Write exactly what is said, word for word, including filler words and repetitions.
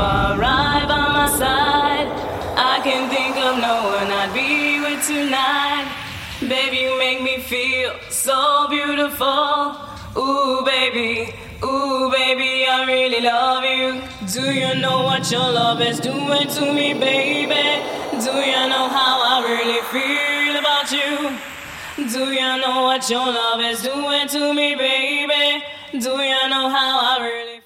are right by my side. I can think of no one I'd be with tonight. Baby, you make me feel so beautiful. Ooh, baby, ooh, baby, I really love you. Do you know what your love is doing to me, baby? Do you know how I really feel about you? Do you know what your love is doing to me, baby? Do you know how I really feel?